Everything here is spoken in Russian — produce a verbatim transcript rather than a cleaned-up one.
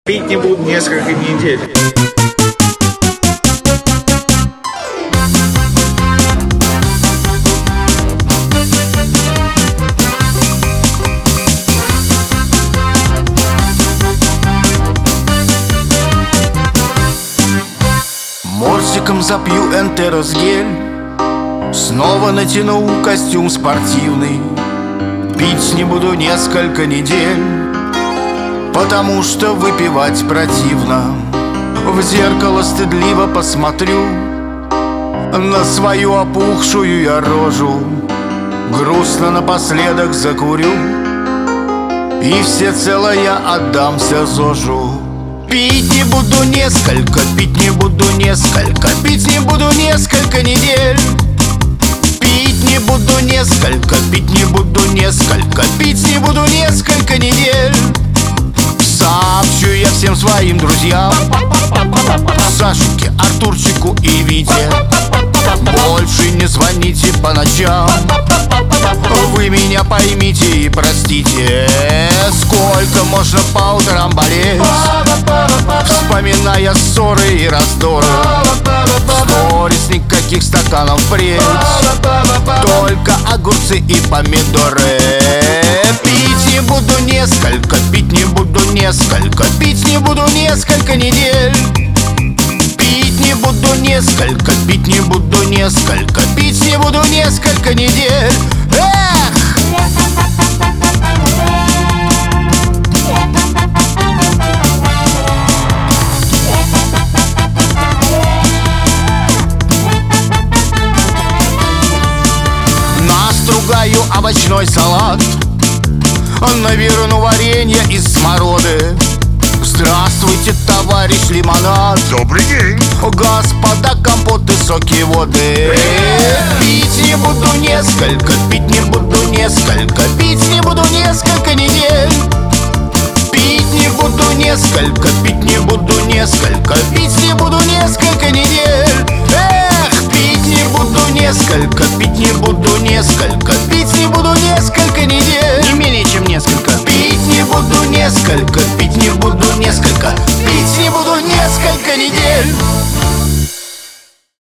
Пить не буду несколько недель. Морсиком запью энтеросгель, снова натяну костюм спортивный. Пить не буду несколько недель, потому что выпивать противно. В зеркало стыдливо посмотрю на свою опухшую я рожу. Грустно напоследок закурю и всецело я отдамся ЗОЖу. Пить не буду несколько, пить не буду несколько, пить не буду несколько недель. Пить не буду несколько, пить не буду несколько, пить не буду несколько недель. Сообщу я всем своим друзьям, Сашеньке, Артурчику и Вите: больше не звоните по ночам. Вы меня поймите и простите. Сколько можно по утрам болеть, вспоминая ссоры и раздоры. Сторис никаких стаканов впредь, только огурцы и помидоры. Пить не буду несколько, пить не буду несколько, пить не буду несколько недель. Пить не буду несколько, пить не буду несколько, пить не буду несколько недель. Эх! Настругаю овощной салат, наверну варенье из смороды. Здравствуйте, товарищ лимонад. Добрый день. Господа, компоты, соки, воды. Пить не буду несколько, пить не буду несколько, пить не буду несколько недель. Пить не буду несколько, пить не буду несколько, пить не буду несколько недель. Эх, пить не буду несколько, пить не буду несколько, пить не буду несколько недель. Не менее чем несколько. Пить не буду несколько, пить не буду несколько, пить не буду несколько недель.